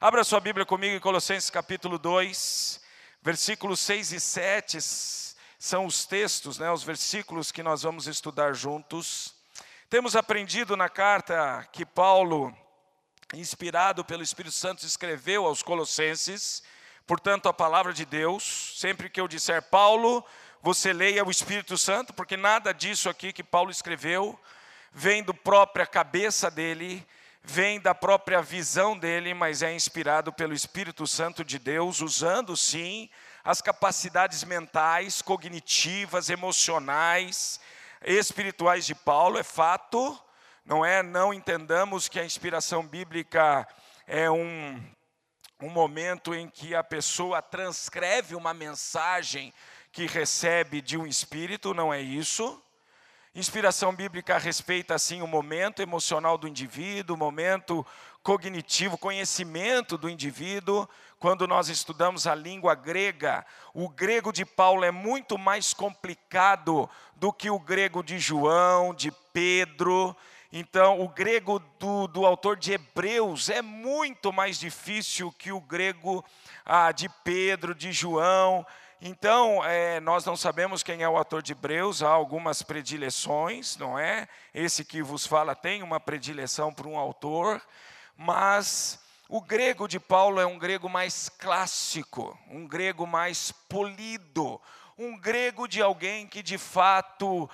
Abra sua Bíblia comigo em Colossenses capítulo 2, versículos 6 e 7, são os textos, os versículos que nós vamos estudar juntos. Temos aprendido na carta que Paulo, inspirado pelo Espírito Santo, escreveu aos Colossenses, portanto a palavra de Deus. Sempre que eu disser Paulo, você leia o Espírito Santo, porque nada disso aqui que Paulo escreveu vem da própria cabeça dele, vem da própria visão dele, mas é inspirado pelo Espírito Santo de Deus, usando sim as capacidades mentais, cognitivas, emocionais, espirituais de Paulo. É fato, não entendamos que a inspiração bíblica é um momento em que a pessoa transcreve uma mensagem que recebe de um espírito, não é isso. Inspiração bíblica respeita, assim, o momento emocional do indivíduo, o momento cognitivo, conhecimento do indivíduo. Quando nós estudamos a língua grega, o grego de Paulo é muito mais complicado do que o grego de João, de Pedro. Então, o grego do autor de Hebreus é muito mais difícil que o grego de Pedro, de João. Então, nós não sabemos quem é o autor de Hebreus, há algumas predileções, não é? Esse que vos fala tem uma predileção por um autor, mas o grego de Paulo é um grego mais clássico, um grego mais polido, um grego de alguém que de fato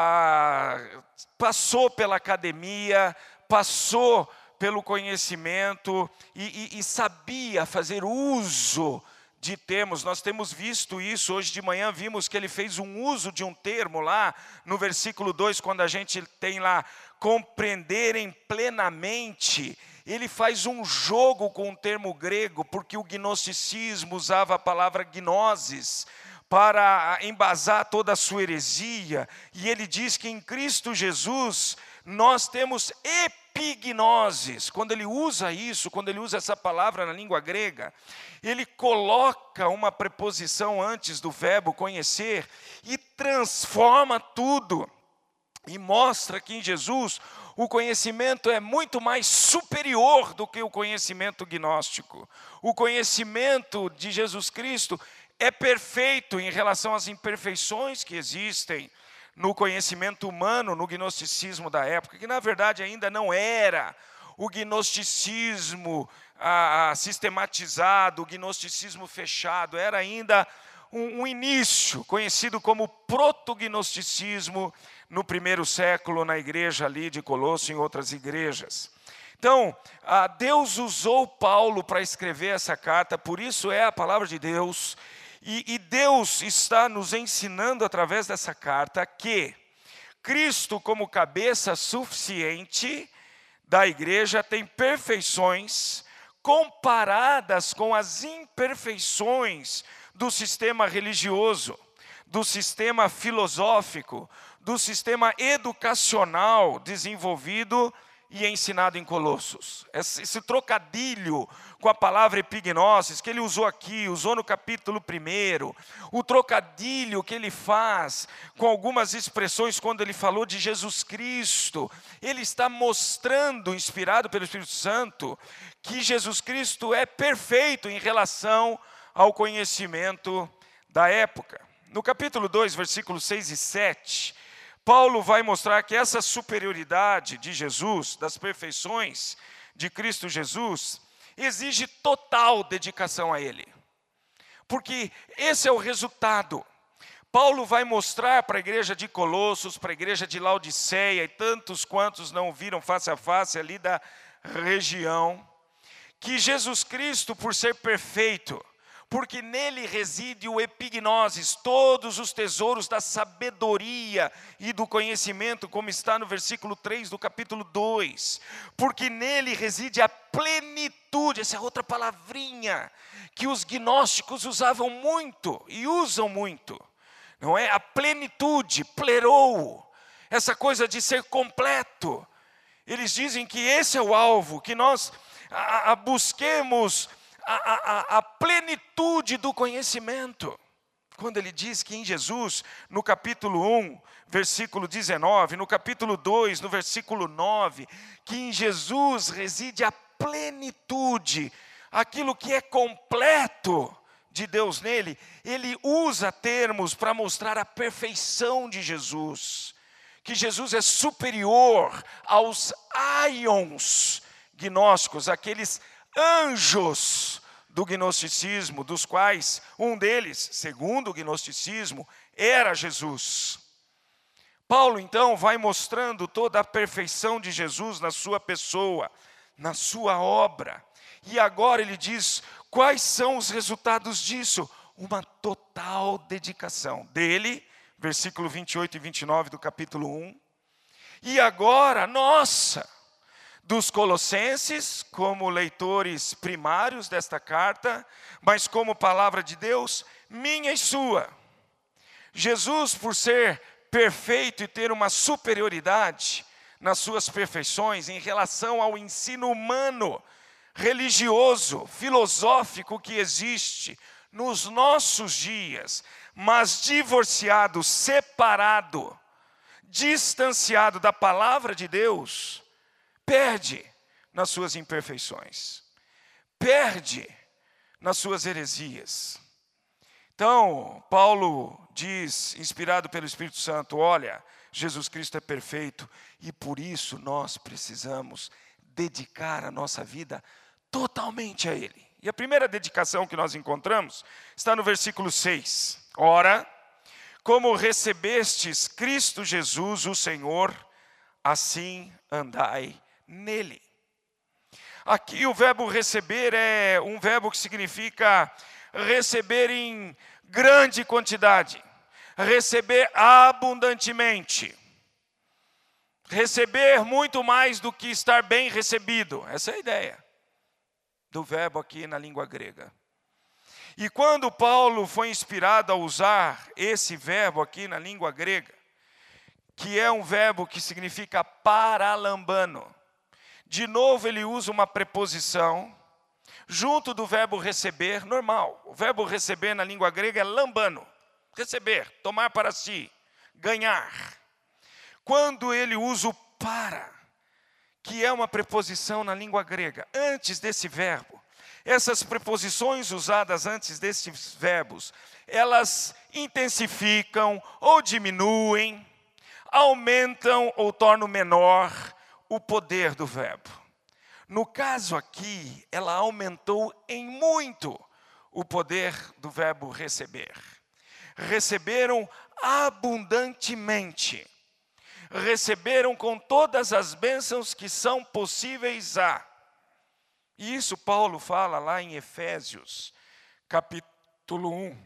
passou pela academia, passou pelo conhecimento e sabia fazer uso de termos. Nós temos visto isso, hoje de manhã vimos que ele fez um uso de um termo lá no versículo 2, quando a gente tem lá, compreenderem plenamente. Ele faz um jogo com o termo grego, porque o gnosticismo usava a palavra gnosis para embasar toda a sua heresia, e ele diz que em Cristo Jesus nós temos epignoses. Quando ele usa isso, quando ele usa essa palavra na língua grega, ele coloca uma preposição antes do verbo conhecer e transforma tudo, e mostra que em Jesus o conhecimento é muito mais superior do que o conhecimento gnóstico. O conhecimento de Jesus Cristo é perfeito em relação às imperfeições que existem no conhecimento humano, no gnosticismo da época, que na verdade ainda não era o gnosticismo sistematizado, o gnosticismo fechado, era ainda um início, conhecido como protognosticismo, no primeiro século, na igreja ali de Colosso e em outras igrejas. Então, Deus usou Paulo para escrever essa carta, por isso é a palavra de Deus. E Deus está nos ensinando através dessa carta que Cristo, como cabeça suficiente da igreja, tem perfeições comparadas com as imperfeições do sistema religioso, do sistema filosófico, do sistema educacional desenvolvido e ensinado em Colossos. Esse trocadilho com a palavra epignosis, que ele usou aqui, usou no capítulo 1, o trocadilho que ele faz com algumas expressões quando ele falou de Jesus Cristo, ele está mostrando, inspirado pelo Espírito Santo, que Jesus Cristo é perfeito em relação ao conhecimento da época. No capítulo 2, versículos 6 e 7, Paulo vai mostrar que essa superioridade de Jesus, das perfeições de Cristo Jesus, exige total dedicação a Ele. Porque esse é o resultado. Paulo vai mostrar para a igreja de Colossos, para a igreja de Laodiceia e tantos quantos não viram face a face ali da região, que Jesus Cristo, por ser perfeito, porque nele reside o epignosis, todos os tesouros da sabedoria e do conhecimento, como está no versículo 3 do capítulo 2. Porque nele reside a plenitude, essa é outra palavrinha que os gnósticos usavam muito e usam muito. Não é? A plenitude, plerou, essa coisa de ser completo. Eles dizem que esse é o alvo, que nós busquemos a plenitude do conhecimento. Quando ele diz que em Jesus, no capítulo 1, versículo 19, no capítulo 2, no versículo 9, que em Jesus reside a plenitude aquilo que é completo de Deus nele, ele usa termos para mostrar a perfeição de Jesus. Que Jesus é superior aos aions gnósticos, aqueles anjos do gnosticismo, dos quais um deles, segundo o gnosticismo, era Jesus. Paulo, então, vai mostrando toda a perfeição de Jesus na sua pessoa, na sua obra. E agora ele diz quais são os resultados disso. Uma total dedicação dele, versículo 28 e 29 do capítulo 1. E agora, nossa, dos colossenses, como leitores primários desta carta, mas como palavra de Deus, minha e sua. Jesus, por ser perfeito e ter uma superioridade nas suas perfeições em relação ao ensino humano, religioso, filosófico que existe nos nossos dias, mas divorciado, separado, distanciado da palavra de Deus, perde nas suas imperfeições, perde nas suas heresias. Então, Paulo diz, inspirado pelo Espírito Santo, olha, Jesus Cristo é perfeito e por isso nós precisamos dedicar a nossa vida totalmente a Ele. E a primeira dedicação que nós encontramos está no versículo 6. Ora, como recebestes Cristo Jesus, o Senhor, assim andai nele. Aqui o verbo receber é um verbo que significa receber em grande quantidade, receber abundantemente, receber muito mais do que estar bem recebido. Essa é a ideia do verbo aqui na língua grega. E quando Paulo foi inspirado a usar esse verbo aqui na língua grega, que é um verbo que significa paralambano, de novo ele usa uma preposição junto do verbo receber, normal. O verbo receber na língua grega é lambano, receber, tomar para si, ganhar. Quando ele usa o para, que é uma preposição na língua grega, antes desse verbo, essas preposições usadas antes desses verbos, elas intensificam ou diminuem, aumentam ou tornam menor o poder do verbo. No caso aqui, ela aumentou em muito o poder do verbo receber. Receberam abundantemente. Receberam com todas as bênçãos que são possíveis a. E isso Paulo fala lá em Efésios, capítulo 1.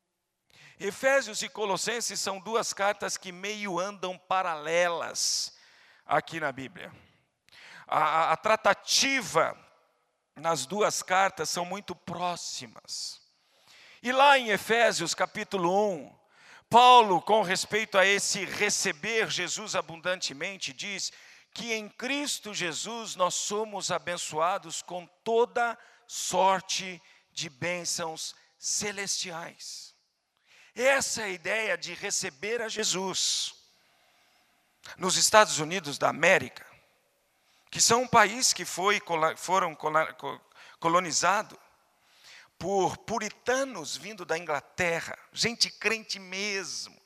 Efésios e Colossenses são duas cartas que meio andam paralelas aqui na Bíblia. A tratativa nas duas cartas são muito próximas. E lá em Efésios capítulo 1, Paulo, com respeito a esse receber Jesus abundantemente, diz que em Cristo Jesus nós somos abençoados com toda sorte de bênçãos celestiais. Essa é a ideia de receber a Jesus. Nos Estados Unidos da América, que são um país que foram colonizado por puritanos vindo da Inglaterra, gente crente mesmo.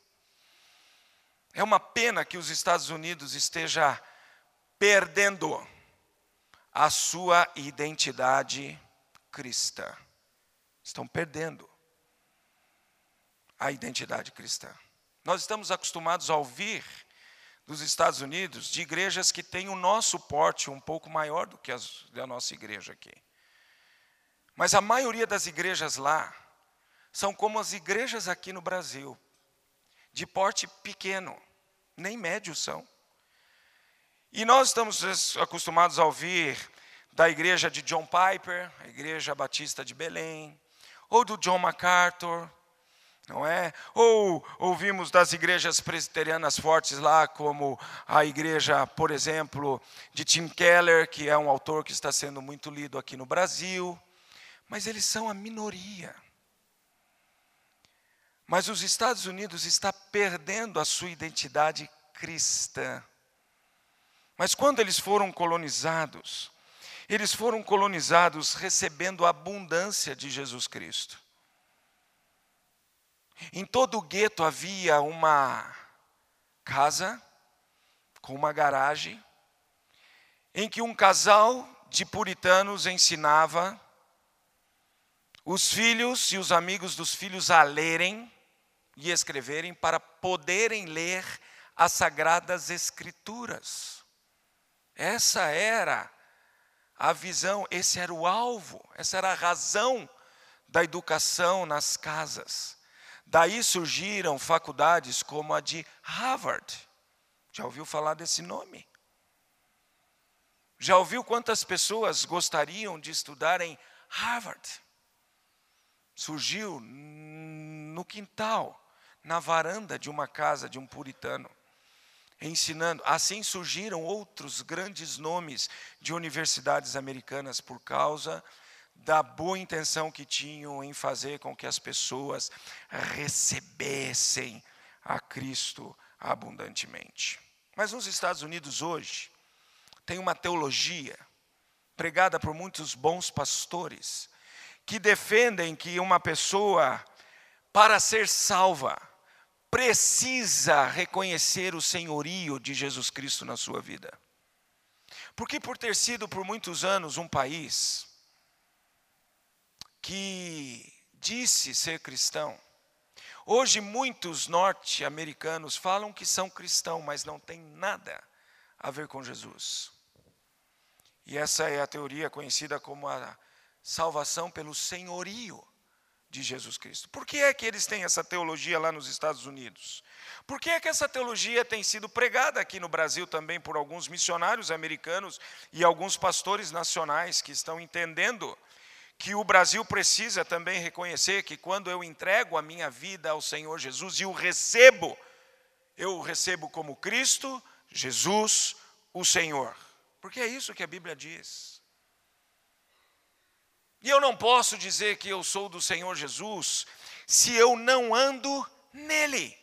É uma pena que os Estados Unidos esteja perdendo a sua identidade cristã. Estão perdendo a identidade cristã. Nós estamos acostumados a ouvir dos Estados Unidos, de igrejas que têm o nosso porte um pouco maior do que a nossa igreja aqui. Mas a maioria das igrejas lá são como as igrejas aqui no Brasil, de porte pequeno, nem médio são. E nós estamos acostumados a ouvir da igreja de John Piper, a igreja batista de Belém, ou do John MacArthur, não é? Ou ouvimos das igrejas presbiterianas fortes lá, como a igreja, por exemplo, de Tim Keller, que é um autor que está sendo muito lido aqui no Brasil. Mas eles são a minoria. Mas os Estados Unidos está perdendo a sua identidade cristã. Mas quando eles foram colonizados, Eles foram colonizados recebendo a abundância de Jesus Cristo. Em todo o gueto havia uma casa com uma garagem, em que um casal de puritanos ensinava os filhos e os amigos dos filhos a lerem e escreverem para poderem ler as Sagradas Escrituras. Essa era a visão, esse era o alvo, essa era a razão da educação nas casas. Daí surgiram faculdades como a de Harvard. Já ouviu falar desse nome? Já ouviu quantas pessoas gostariam de estudar em Harvard? Surgiu no quintal, na varanda de uma casa de um puritano, ensinando. Assim surgiram outros grandes nomes de universidades americanas por causa da boa intenção que tinham em fazer com que as pessoas recebessem a Cristo abundantemente. Mas nos Estados Unidos hoje, tem uma teologia pregada por muitos bons pastores que defendem que uma pessoa, para ser salva, precisa reconhecer o senhorio de Jesus Cristo na sua vida. Porque por ter sido por muitos anos um país que disse ser cristão, hoje muitos norte-americanos falam que são cristãos, mas não tem nada a ver com Jesus. E essa é a teoria conhecida como a salvação pelo senhorio de Jesus Cristo. Por que é que eles têm essa teologia lá nos Estados Unidos? Por que é que essa teologia tem sido pregada aqui no Brasil também por alguns missionários americanos e alguns pastores nacionais que estão entendendo que o Brasil precisa também reconhecer que quando eu entrego a minha vida ao Senhor Jesus e eu o recebo como Cristo, Jesus, o Senhor. Porque é isso que a Bíblia diz. E eu não posso dizer que eu sou do Senhor Jesus se eu não ando nele.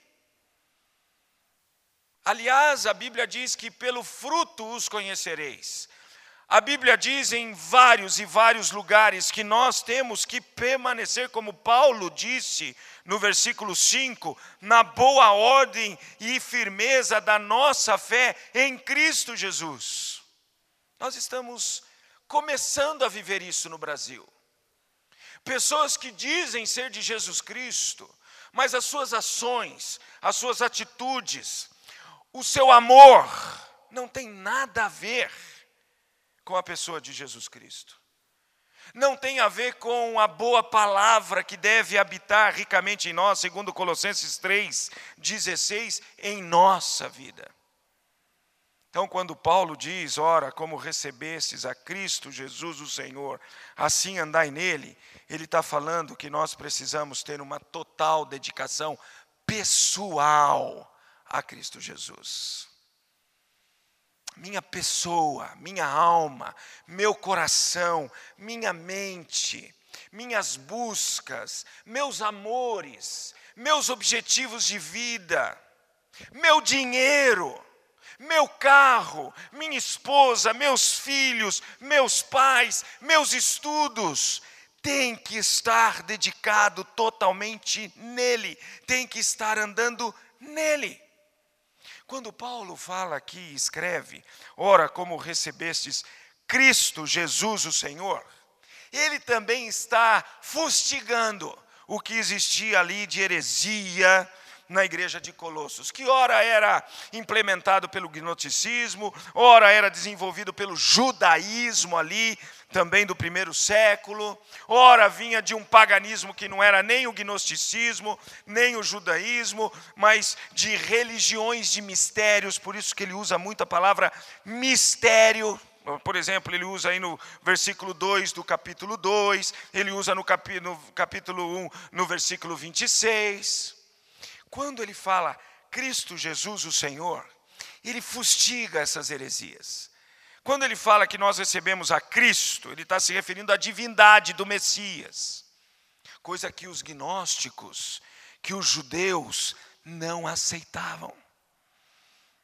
Aliás, a Bíblia diz que pelo fruto os conhecereis. A Bíblia diz em vários e vários lugares que nós temos que permanecer, como Paulo disse no versículo 5, na boa ordem e firmeza da nossa fé em Cristo Jesus. Nós estamos começando a viver isso no Brasil. Pessoas que dizem ser de Jesus Cristo, mas as suas ações, as suas atitudes, o seu amor, não tem nada a ver com a pessoa de Jesus Cristo. Não tem a ver com a boa palavra que deve habitar ricamente em nós, segundo Colossenses 3:16, em nossa vida. Então, quando Paulo diz, ora, como recebestes a Cristo Jesus o Senhor, assim andai nele, ele está falando que nós precisamos ter uma total dedicação pessoal a Cristo Jesus. Minha pessoa, minha alma, meu coração, minha mente, minhas buscas, meus amores, meus objetivos de vida, meu dinheiro, meu carro, minha esposa, meus filhos, meus pais, meus estudos, tem que estar dedicado totalmente nele, tem que estar andando nele. Quando Paulo fala aqui e escreve, ora, como recebestes Cristo Jesus o Senhor, ele também está fustigando o que existia ali de heresia na igreja de Colossos, que ora era implementado pelo gnosticismo, ora era desenvolvido pelo judaísmo ali, também do primeiro século, ora vinha de um paganismo que não era nem o gnosticismo, nem o judaísmo, mas de religiões de mistérios, por isso que ele usa muito a palavra mistério. Por exemplo, ele usa aí no versículo 2 do capítulo 2, ele usa no capítulo 1, no versículo 26. Quando ele fala Cristo Jesus o Senhor, ele fustiga essas heresias. Quando ele fala que nós recebemos a Cristo, ele está se referindo à divindade do Messias. Coisa que os gnósticos, que os judeus não aceitavam.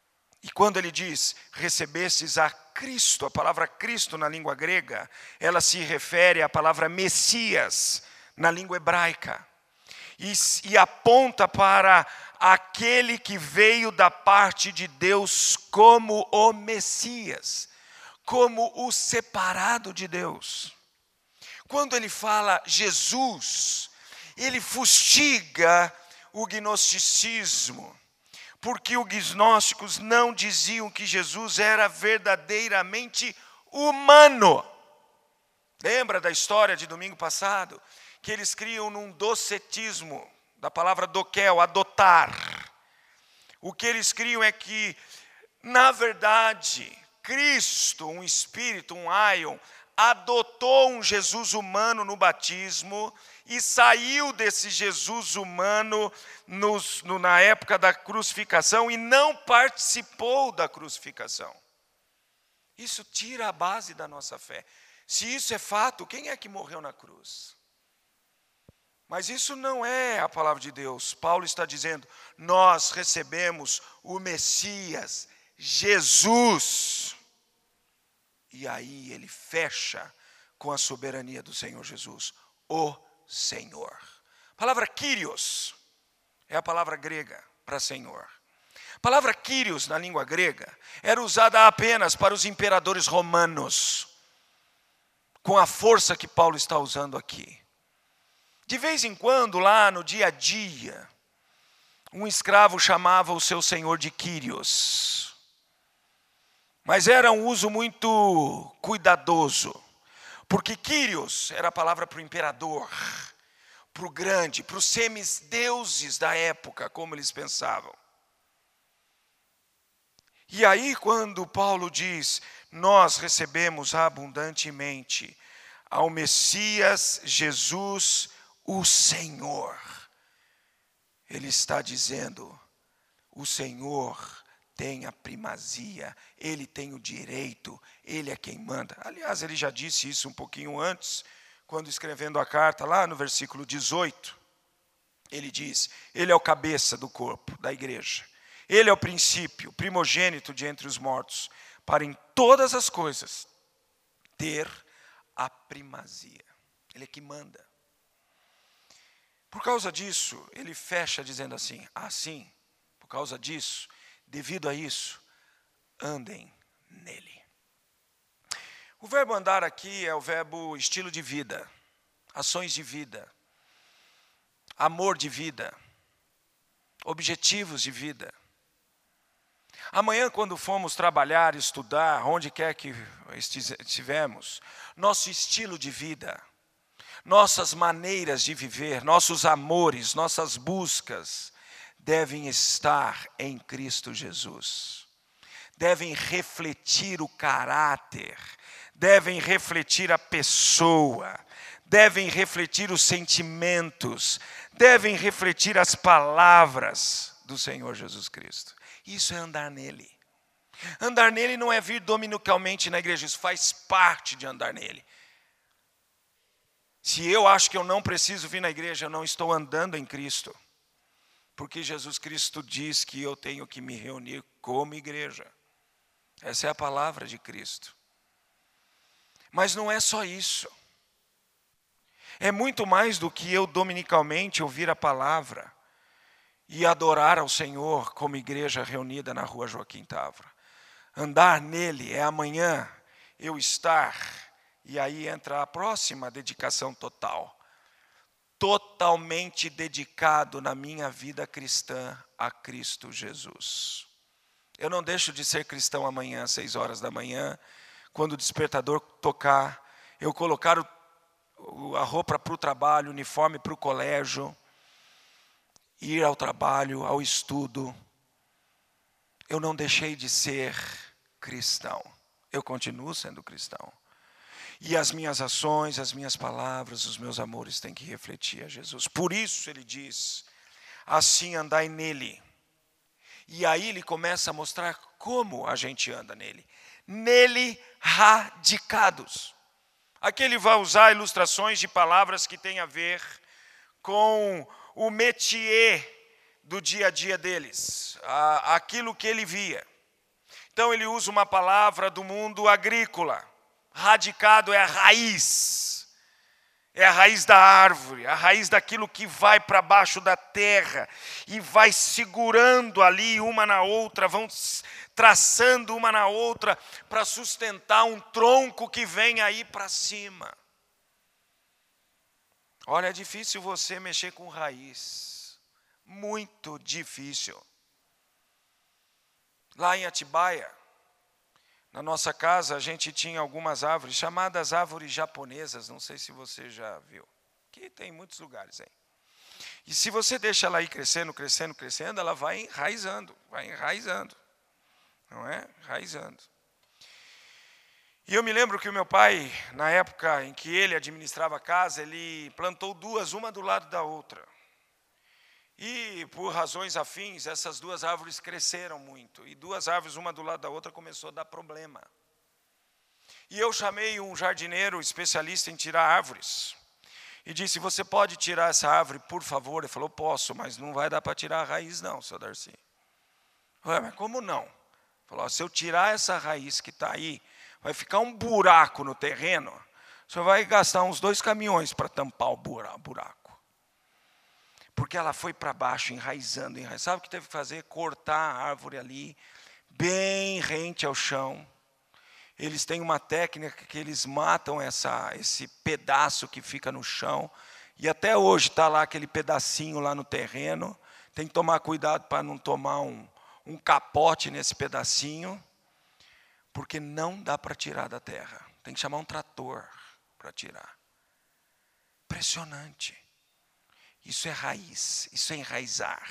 E quando ele diz, recebestes a Cristo, a palavra Cristo na língua grega, ela se refere à palavra Messias na língua hebraica. E aponta para aquele que veio da parte de Deus como o Messias, como o separado de Deus. Quando ele fala Jesus, ele fustiga o gnosticismo, porque os gnósticos não diziam que Jesus era verdadeiramente humano. Lembra da história de domingo passado? Que eles criam num docetismo, da palavra doquel, adotar. O que eles criam é que, na verdade, Cristo, um espírito, um aion, adotou um Jesus humano no batismo e saiu desse Jesus humano na época da crucificação e não participou da crucificação. Isso tira a base da nossa fé. Se isso é fato, quem é que morreu na cruz? Mas isso não é a palavra de Deus. Paulo está dizendo, nós recebemos o Messias, Jesus. E aí ele fecha com a soberania do Senhor Jesus, o Senhor. A palavra Kyrios é a palavra grega para Senhor. A palavra Kyrios na língua grega era usada apenas para os imperadores romanos, com a força que Paulo está usando aqui. De vez em quando, lá no dia a dia, um escravo chamava o seu senhor de Kyrios. Mas era um uso muito cuidadoso, porque Kyrios era a palavra para o imperador, para o grande, para os semideuses da época, como eles pensavam. E aí, quando Paulo diz, nós recebemos abundantemente ao Messias Jesus, o Senhor, ele está dizendo, o Senhor tem a primazia, ele tem o direito, ele é quem manda. Aliás, ele já disse isso um pouquinho antes, quando escrevendo a carta, lá no versículo 18, ele diz, ele é o cabeça do corpo, da igreja. Ele é o princípio, o primogênito de entre os mortos, para em todas as coisas ter a primazia. Ele é que manda. Por causa disso, ele fecha dizendo assim, por causa disso, devido a isso, andem nele. O verbo andar aqui é o verbo estilo de vida, ações de vida, amor de vida, objetivos de vida. Amanhã, quando formos trabalhar, estudar, onde quer que estivermos, nosso estilo de vida, nossas maneiras de viver, nossos amores, nossas buscas, devem estar em Cristo Jesus. Devem refletir o caráter, devem refletir a pessoa, devem refletir os sentimentos, devem refletir as palavras do Senhor Jesus Cristo. Isso é andar nele. Andar nele não é vir dominicalmente na igreja, isso faz parte de andar nele. Se eu acho que eu não preciso vir na igreja, eu não estou andando em Cristo. Porque Jesus Cristo diz que eu tenho que me reunir como igreja. Essa é a palavra de Cristo. Mas não é só isso. É muito mais do que eu dominicalmente ouvir a palavra e adorar ao Senhor como igreja reunida na rua Joaquim Távora. Andar nele é amanhã eu estar, e aí entra a próxima dedicação total. Totalmente dedicado na minha vida cristã a Cristo Jesus. Eu não deixo de ser cristão amanhã, às 6 horas da manhã, quando o despertador tocar, eu colocar a roupa para o trabalho, o uniforme para o colégio, ir ao trabalho, ao estudo. Eu não deixei de ser cristão. Eu continuo sendo cristão. E as minhas ações, as minhas palavras, os meus amores têm que refletir a Jesus. Por isso ele diz, assim andai nele. E aí ele começa a mostrar como a gente anda nele. Nele radicados. Aqui ele vai usar ilustrações de palavras que têm a ver com o métier do dia a dia deles. Aquilo que ele via. Então ele usa uma palavra do mundo agrícola. Radicado é a raiz. É a raiz da árvore, a raiz daquilo que vai para baixo da terra e vai segurando ali uma na outra, vão traçando uma na outra para sustentar um tronco que vem aí para cima. Olha, é difícil você mexer com raiz, muito difícil. Lá em Atibaia, na nossa casa, a gente tinha algumas árvores, chamadas árvores japonesas, não sei se você já viu, que tem em muitos lugares aí. E se você deixa ela ir crescendo, crescendo, crescendo, ela vai enraizando, não é? Enraizando. E eu me lembro que o meu pai, na época em que ele administrava a casa, ele plantou duas, uma do lado da outra. E por razões afins, essas duas árvores cresceram muito. E duas árvores, uma do lado da outra, começou a dar problema. E eu chamei um jardineiro especialista em tirar árvores. E disse, você pode tirar essa árvore, por favor? Ele falou, posso, mas não vai dar para tirar a raiz não, seu Darcy. Ué, mas como não? Ele falou, se eu tirar essa raiz que está aí, vai ficar um buraco no terreno. Você vai gastar uns 2 caminhões para tampar o buraco. Porque ela foi para baixo, enraizando. Sabe o que teve que fazer? Cortar a árvore ali, bem rente ao chão. Eles têm uma técnica que eles matam esse pedaço que fica no chão. E até hoje está lá aquele pedacinho lá no terreno. Tem que tomar cuidado para não tomar um capote nesse pedacinho. Porque não dá para tirar da terra. Tem que chamar um trator para tirar. Impressionante. Isso é raiz, isso é enraizar.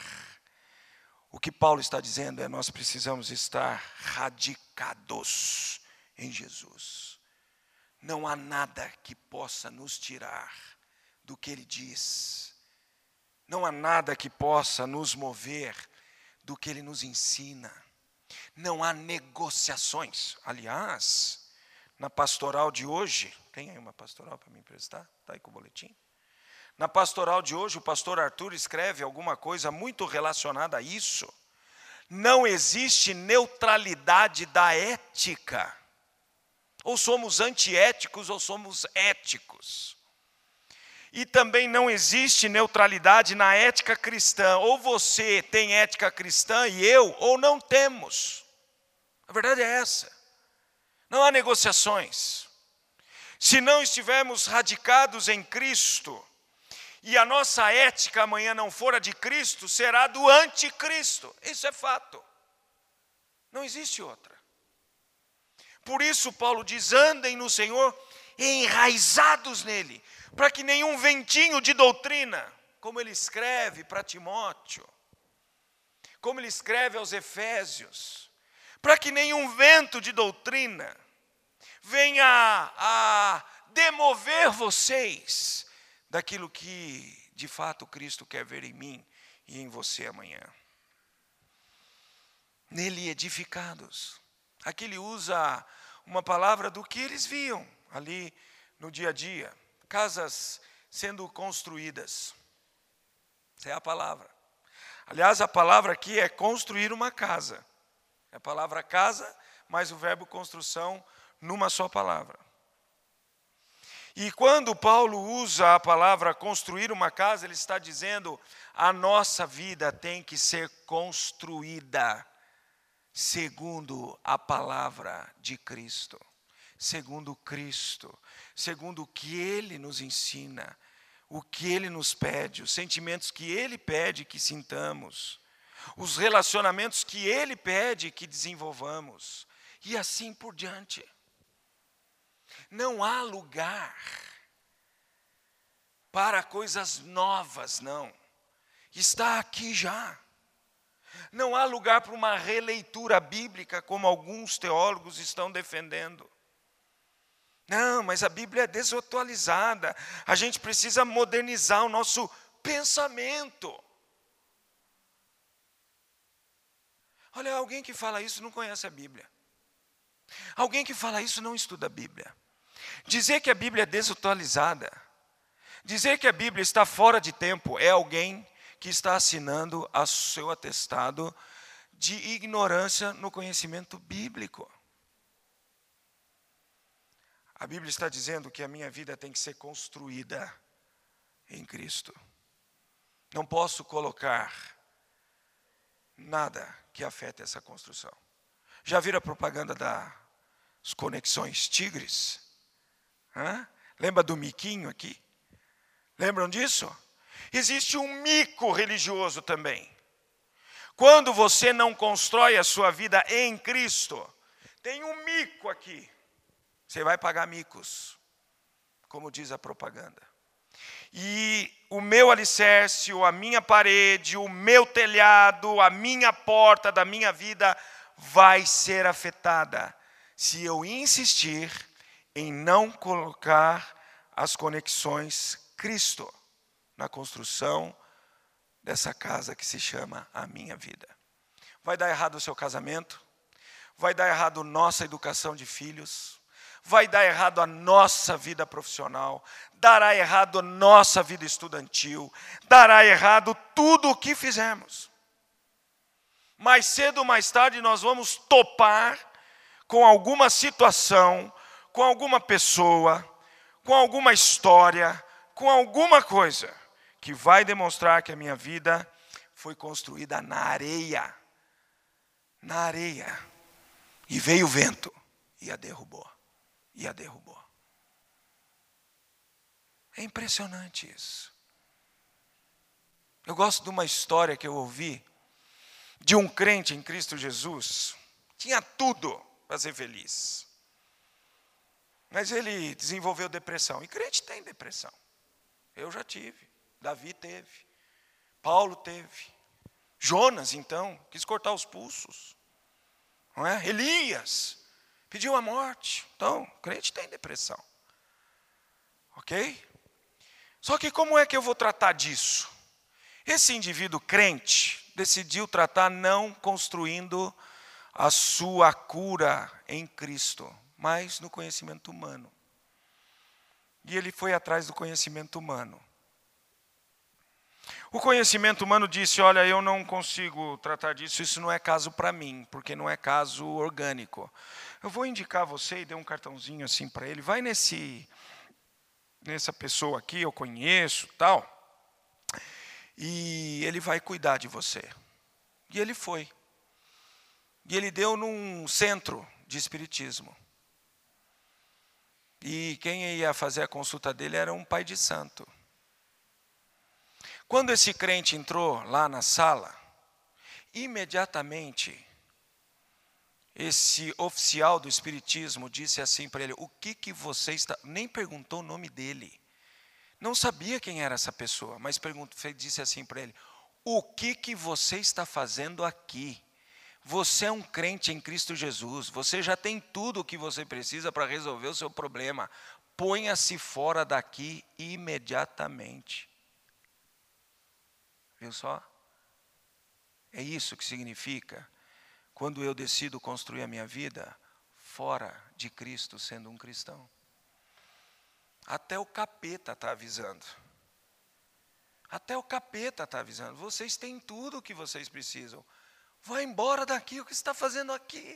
O que Paulo está dizendo é nós precisamos estar radicados em Jesus. Não há nada que possa nos tirar do que Ele diz. Não há nada que possa nos mover do que Ele nos ensina. Não há negociações. Aliás, na pastoral de hoje, tem aí uma pastoral para me emprestar? Está aí com o boletim? Na pastoral de hoje, o pastor Arthur escreve alguma coisa muito relacionada a isso. Não existe neutralidade da ética. Ou somos antiéticos ou somos éticos. E também não existe neutralidade na ética cristã. Ou você tem ética cristã e eu, ou não temos. A verdade é essa. Não há negociações. Se não estivermos radicados em Cristo, e a nossa ética amanhã não for a de Cristo, será do anticristo. Isso é fato. Não existe outra. Por isso Paulo diz, andem no Senhor enraizados nele, para que nenhum ventinho de doutrina, como ele escreve para Timóteo, como ele escreve aos Efésios, para que nenhum vento de doutrina venha a demover vocês daquilo que, de fato, Cristo quer ver em mim e em você amanhã. Nele edificados. Aqui ele usa uma palavra do que eles viam ali no dia a dia. Casas sendo construídas. Essa é a palavra. Aliás, a palavra aqui é construir uma casa. É a palavra casa, mais o verbo construção numa só palavra. E quando Paulo usa a palavra construir uma casa, ele está dizendo, a nossa vida tem que ser construída segundo a palavra de Cristo, segundo Cristo, segundo o que Ele nos ensina, o que Ele nos pede, os sentimentos que Ele pede que sintamos, os relacionamentos que Ele pede que desenvolvamos, e assim por diante. Não há lugar para coisas novas, não. Está aqui já. Não há lugar para uma releitura bíblica, como alguns teólogos estão defendendo. Não, mas a Bíblia é desatualizada. A gente precisa modernizar o nosso pensamento. Olha, alguém que fala isso não conhece a Bíblia. Alguém que fala isso não estuda a Bíblia. Dizer que a Bíblia é desatualizada, dizer que a Bíblia está fora de tempo, é alguém que está assinando o seu atestado de ignorância no conhecimento bíblico. A Bíblia está dizendo que a minha vida tem que ser construída em Cristo. Não posso colocar nada que afete essa construção. Já viram a propaganda das conexões Tigres? Lembra do miquinho aqui? Lembram disso? Existe um mico religioso também. Quando você não constrói a sua vida em Cristo, tem um mico aqui. Você vai pagar micos, como diz a propaganda. E o meu alicerce, ou a minha parede, o meu telhado, a minha porta da minha vida vai ser afetada se eu insistir em não colocar as conexões Cristo na construção dessa casa que se chama a minha vida. Vai dar errado o seu casamento, vai dar errado nossa educação de filhos, vai dar errado a nossa vida profissional, dará errado a nossa vida estudantil, dará errado tudo o que fizermos. Mais cedo ou mais tarde nós vamos topar com alguma situação, com alguma pessoa, com alguma história, com alguma coisa que vai demonstrar que a minha vida foi construída na areia. Na areia. E veio o vento e a derrubou. E a derrubou. É impressionante isso. Eu gosto de uma história que eu ouvi de um crente em Cristo Jesus. Tinha tudo para ser feliz. Mas ele desenvolveu depressão. E crente tem depressão. Eu já tive. Davi teve. Paulo teve. Jonas, então, quis cortar os pulsos. Não é? Elias pediu a morte. Então, crente tem depressão. Ok? Só que como é que eu vou tratar disso? Esse indivíduo crente decidiu tratar não construindo a sua cura em Cristo, mas no conhecimento humano. E ele foi atrás do conhecimento humano. O conhecimento humano disse, olha, eu não consigo tratar disso, isso não é caso para mim, porque não é caso orgânico. Eu vou indicar você e dei um cartãozinho assim para ele, vai nessa pessoa aqui, eu conheço, tal, e ele vai cuidar de você. E ele foi. E ele deu num centro de espiritismo. E quem ia fazer a consulta dele era um pai de santo. Quando esse crente entrou lá na sala, imediatamente esse oficial do espiritismo disse assim para ele, o que você está... Nem perguntou o nome dele. Não sabia quem era essa pessoa, mas disse assim para ele, o que você está fazendo aqui? Você é um crente em Cristo Jesus, você já tem tudo o que você precisa para resolver o seu problema. Ponha-se fora daqui imediatamente. Viu só? É isso que significa quando eu decido construir a minha vida fora de Cristo, sendo um cristão. Até o capeta está avisando. Até o capeta está avisando. Vocês têm tudo o que vocês precisam. Vai embora daqui, o que você está fazendo aqui?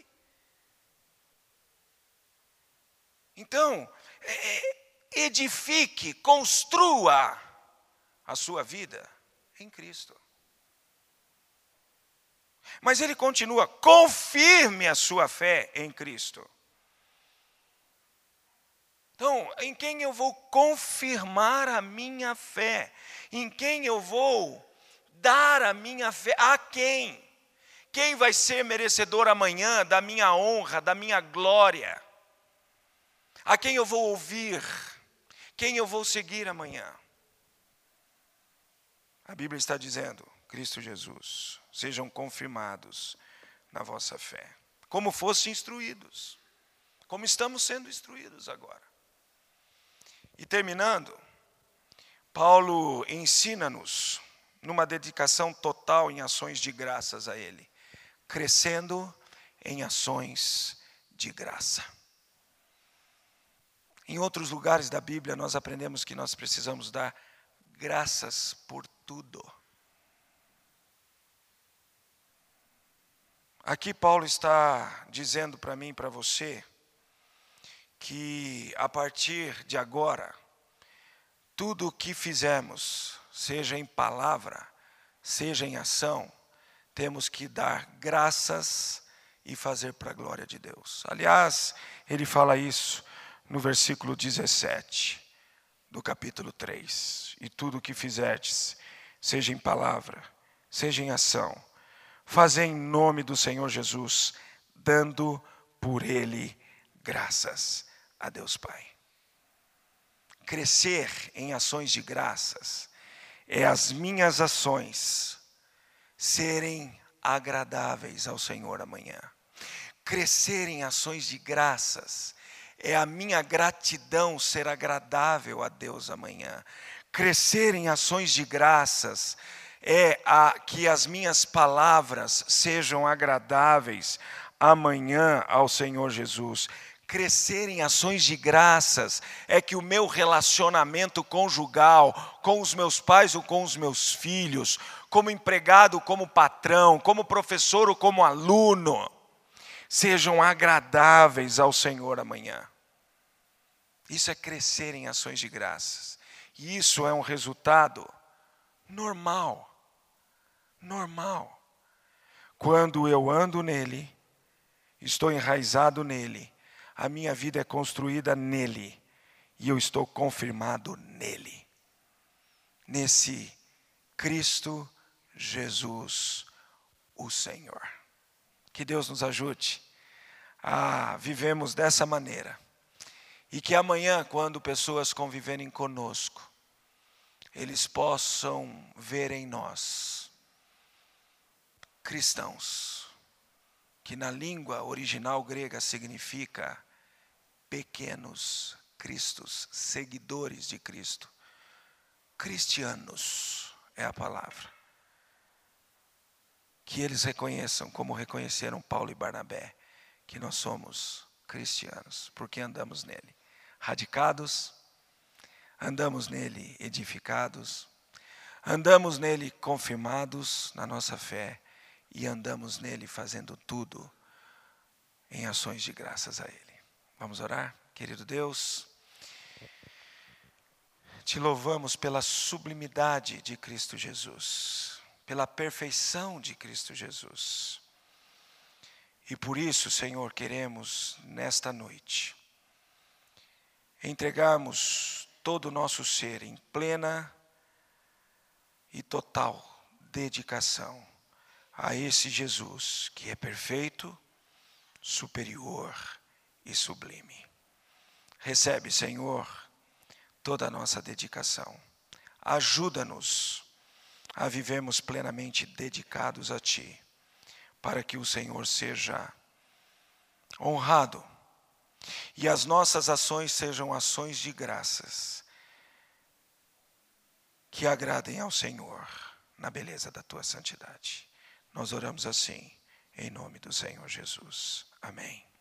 Então, edifique, construa a sua vida em Cristo. Mas ele continua, confirme a sua fé em Cristo. Então, em quem eu vou confirmar a minha fé? Em quem eu vou dar a minha fé? A quem? Quem vai ser merecedor amanhã da minha honra, da minha glória? A quem eu vou ouvir? Quem eu vou seguir amanhã? A Bíblia está dizendo, Cristo Jesus, sejam confirmados na vossa fé, como fossem instruídos, como estamos sendo instruídos agora. E terminando, Paulo ensina-nos numa dedicação total em ações de graças a Ele, crescendo em ações de graça. Em outros lugares da Bíblia nós aprendemos que nós precisamos dar graças por tudo. Aqui Paulo está dizendo para mim e para você que a partir de agora, tudo o que fizermos, seja em palavra, seja em ação, temos que dar graças e fazer para a glória de Deus. Aliás, ele fala isso no versículo 17 do capítulo 3. E tudo o que fizerdes, seja em palavra, seja em ação, fazei em nome do Senhor Jesus, dando por Ele graças a Deus Pai. Crescer em ações de graças é as minhas ações serem agradáveis ao Senhor amanhã. Crescer em ações de graças é a minha gratidão ser agradável a Deus amanhã. Crescer em ações de graças é que as minhas palavras sejam agradáveis amanhã ao Senhor Jesus. Crescer em ações de graças é que o meu relacionamento conjugal, com os meus pais ou com os meus filhos, como empregado, como patrão, como professor ou como aluno, sejam agradáveis ao Senhor amanhã. Isso é crescer em ações de graças. E isso é um resultado normal. Quando eu ando nele, estou enraizado nele, a minha vida é construída nele, e eu estou confirmado nele. Nesse Cristo Jesus, o Senhor. Que Deus nos ajude a vivermos dessa maneira. E que amanhã, quando pessoas conviverem conosco, eles possam ver em nós cristãos, que na língua original grega significa pequenos cristos, seguidores de Cristo. Cristianos é a palavra. Que eles reconheçam, como reconheceram Paulo e Barnabé, que nós somos cristianos, porque andamos nele. Radicados, andamos nele edificados, andamos nele confirmados na nossa fé e andamos nele fazendo tudo em ações de graças a ele. Vamos orar? Querido Deus, te louvamos pela sublimidade de Cristo Jesus, pela perfeição de Cristo Jesus. E por isso, Senhor, queremos nesta noite entregarmos todo o nosso ser em plena e total dedicação a esse Jesus que é perfeito, superior e sublime. Recebe, Senhor, toda a nossa dedicação. Ajuda-nos a vivermos plenamente dedicados a Ti, para que o Senhor seja honrado e as nossas ações sejam ações de graças que agradem ao Senhor na beleza da Tua santidade. Nós oramos assim, em nome do Senhor Jesus. Amém.